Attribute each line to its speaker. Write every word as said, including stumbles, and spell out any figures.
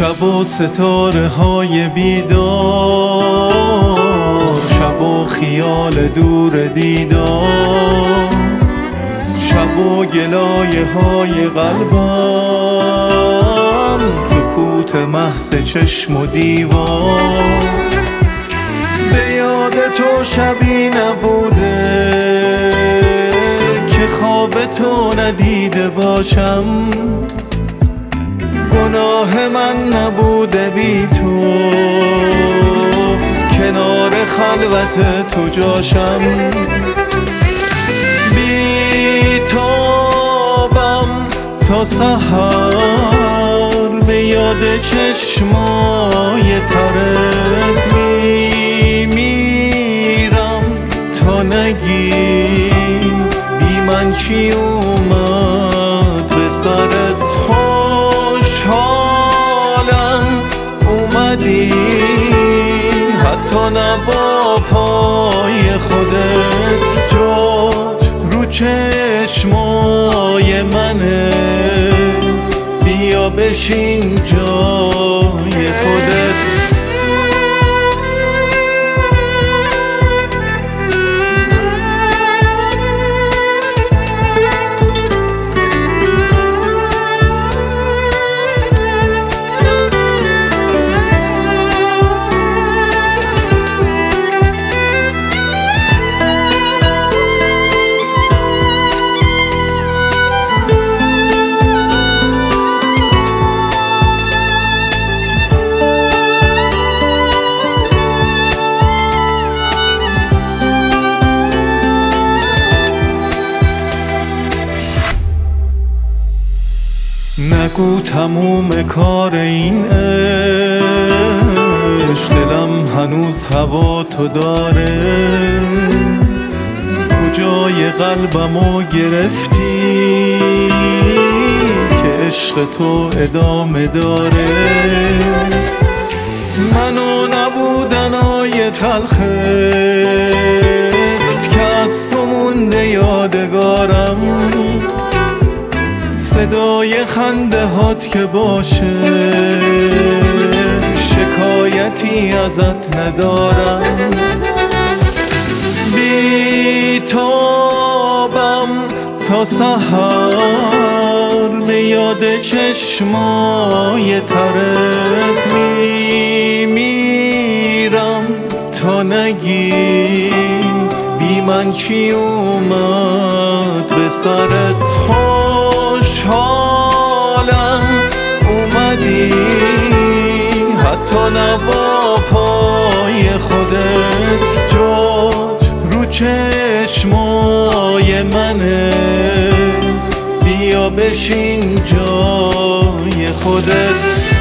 Speaker 1: شب و ستاره های بیدار، شب و خیال دور دیدار، شب و گلایه های قلبم، سکوت محض چشم و دیوار. به یاد تو شبی نبوده که خواب تو ندیده باشم، گناه من نبوده بی تو کنار خلوت تو جاشم. بی تابم تا سحر به یاد چشمای ترت میمیرم تا نگی بی من چی اومد به سرت. خوشحالم اومدی حتی نه با پای خودت، جات رو چشمای منه، بیا بشین جای خودت. نگو تموم کار این عشق، دلم هنوز هوا تو داره. کجای قلبمو گرفتی که عشق تو ادامه داره؟ منو نبودنای تلخت که از تو مونده یادگارم، صدای خنده هات که باشه شکایتی ازت ندارم. بی تابم تا سحر به یاد چشمای ترت میمیرم تا نگی بی من چی اومد به سرت. خوشحالم اومدی حتی نه با پای خودت، جات رو چشمای منه، بیا بشین جای خودت.